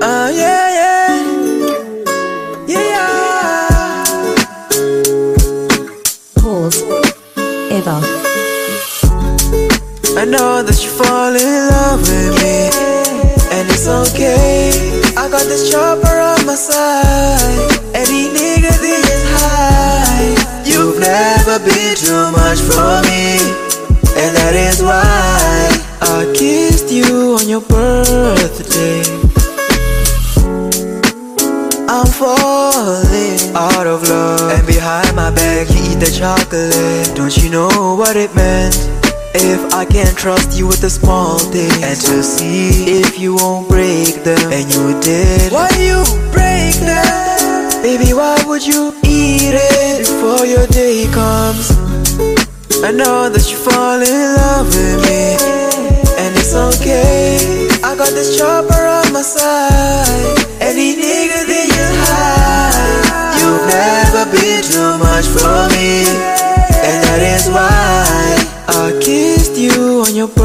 Yeah, yeah, yeah. Pause. Ever. I know that you fall in love with me, and it's okay. I got this chopper on my side. Any nigga they just hide. You've never been too much for me, and that is why I kissed you on your birthday. I'm falling out of love, and behind my back you eat the chocolate. Don't you know what it meant? If I can trust you with the small things, and to see if you won't break them. And you did. Why you break them? Baby, why would you eat it before your day comes? I know that you fall in love with me, and it's okay. I got this chopper on my side. Any nigga they just hide. You've never been too much for me, and that is why I kissed you on your birthday.